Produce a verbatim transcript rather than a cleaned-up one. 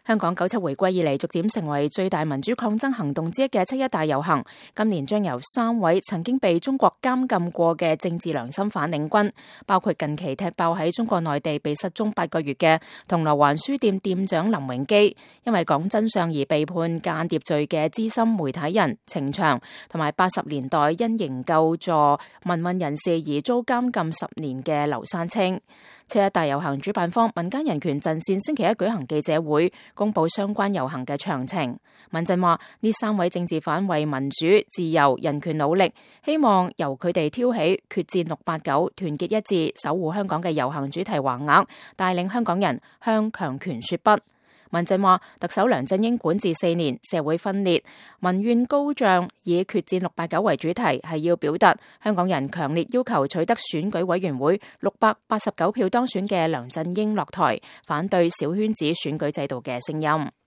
香港九七回歸以嚟，逐漸成為最大民主抗爭行動之一嘅七一大遊行，今年將由三位曾經被中國監禁過嘅政治良心犯領軍，包括近期踢爆喺中國內地被失蹤八個月嘅銅鑼灣書店店長林榮基，因為講真相而被判間諜罪嘅資深媒體人程翔，同埋八十年代因營救助民運人士而遭監禁十年嘅劉山青。七一大遊行主辦方民間人權陣線星期一舉行記者會，公布相關遊行嘅詳情。民陣話呢三位政治犯為民主、自由、人權努力，希望由佢哋挑起決戰六八九、團結一致、守護香港嘅遊行主題橫額，帶領香港人向強權說不。民陣話特首梁振英管治四年，社會分裂，民怨高漲，以決戰六八九為主題，係要表達香港人強烈要求取得選舉委員會六百八十九票當選嘅梁振英落台，反對小圈子選舉制度嘅聲音。